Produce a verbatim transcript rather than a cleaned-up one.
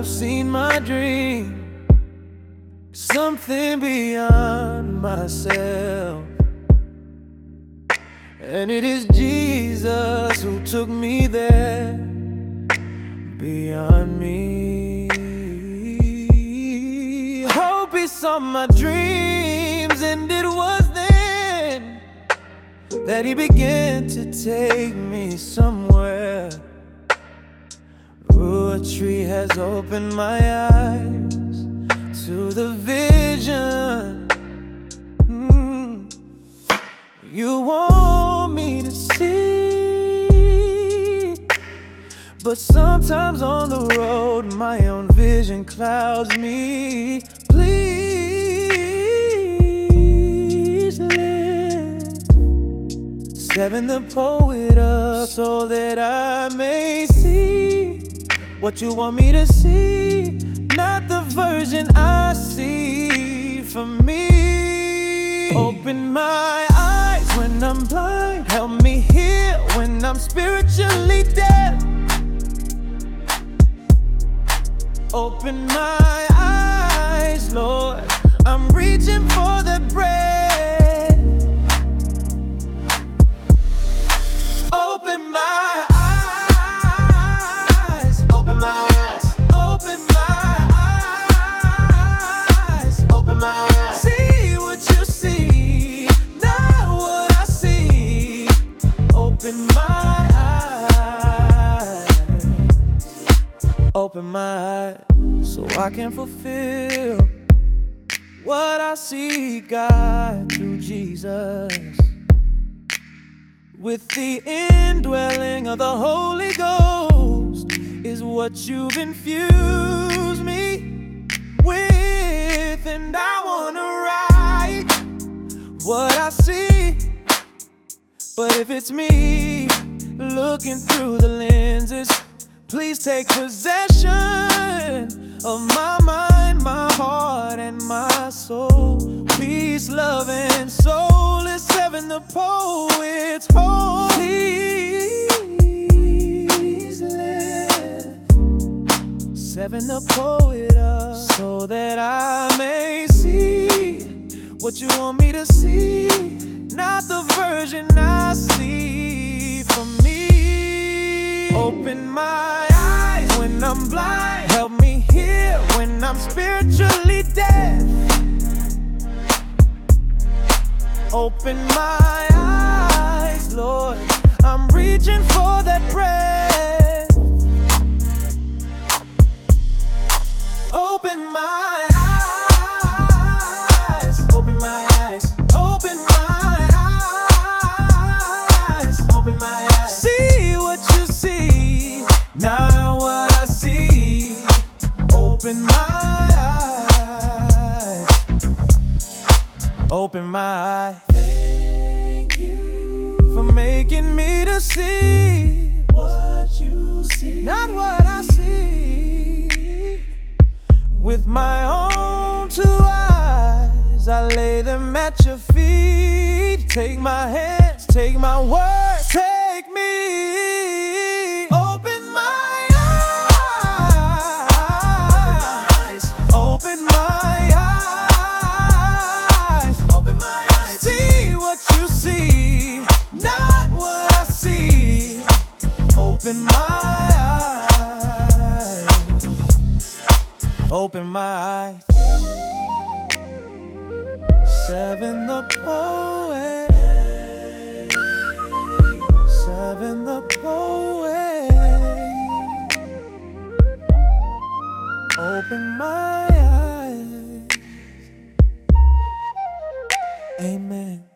I've seen my dream, something beyond myself. And it is Jesus who took me there, beyond me. Hope he saw my dreams, and it was then that he began to take me somewhere. Ooh, a tree has opened my eyes to the vision mm. you want me to see. But sometimes on the road my own vision clouds me. Please lift Seven the poet up so that I may see what you want me to see, not the version I see for me. Open my eyes when I'm blind, help me hear when I'm spiritually deaf. Open my eyes, Lord, I'm reaching for the bread. Open my eyes, open my eyes, open my eyes, open my eyes. See what you see, not what I see. Open my eyes, open my eyes, so I can fulfill what I see, God, through Jesus. With the indwelling of the Holy Ghost is what you've infused me with. And I wanna write what I see. But if it's me looking through the lenses, please take possession of my mind, my heart, and my soul. Peace, love, and soul is Seven the poet's home. Please lift Seven the poet up so that I may see what you want me to see, not the version I see for me. Open my eyes when I'm blind, help me hear when I'm spiritually deaf. Open my eyes, Lord, I'm reaching for that bread. Open my eyes, open my eyes, open my eyes, open my eyes. See what you see, not what I see. Open my eyes, open my eyes. Thank you for making me to see what you see, not what I see. With my own two eyes, I lay them at your feet. Take my hands, take my words, take me. Open my eyes, open my eyes, open my eyes. See what you see, not what I see. Open my eyes, open my eyes. Seven the poet, Seven the poet. Open my eyes. Amen.